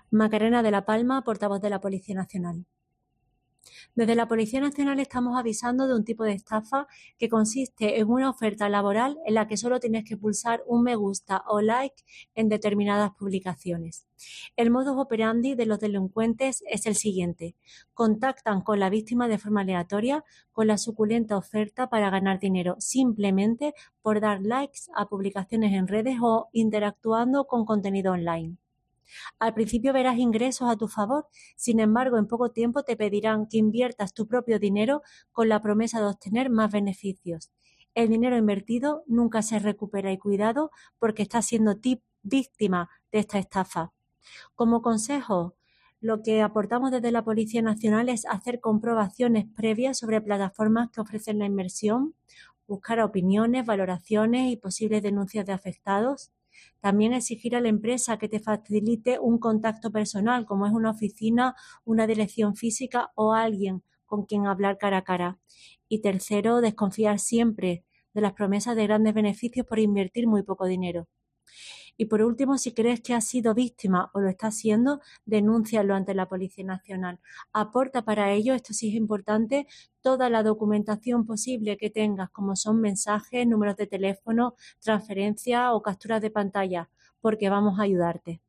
Macarena de la Palma, portavoz de la Policía Nacional. Desde la Policía Nacional estamos avisando de un tipo de estafa que consiste en una oferta laboral en la que solo tienes que pulsar un me gusta o like en determinadas publicaciones. El modus operandi de los delincuentes es el siguiente: contactan con la víctima de forma aleatoria con la suculenta oferta para ganar dinero simplemente por dar likes a publicaciones en redes o interactuando con contenido online. Al principio verás ingresos a tu favor, sin embargo, en poco tiempo te pedirán que inviertas tu propio dinero con la promesa de obtener más beneficios. El dinero invertido nunca se recupera y cuidado porque estás siendo víctima de esta estafa. Como consejo, lo que aportamos desde la Policía Nacional es hacer comprobaciones previas sobre plataformas que ofrecen la inversión, buscar opiniones, valoraciones y posibles denuncias de afectados. También exigir a la empresa que te facilite un contacto personal, como es una oficina, una dirección física o alguien con quien hablar cara a cara. Y tercero, desconfiar siempre de las promesas de grandes beneficios por invertir muy poco dinero. Y por último, si crees que has sido víctima o lo estás siendo, denúncialo ante la Policía Nacional. Aporta para ello, esto sí es importante, toda la documentación posible que tengas, como son mensajes, números de teléfono, transferencias o capturas de pantalla, porque vamos a ayudarte.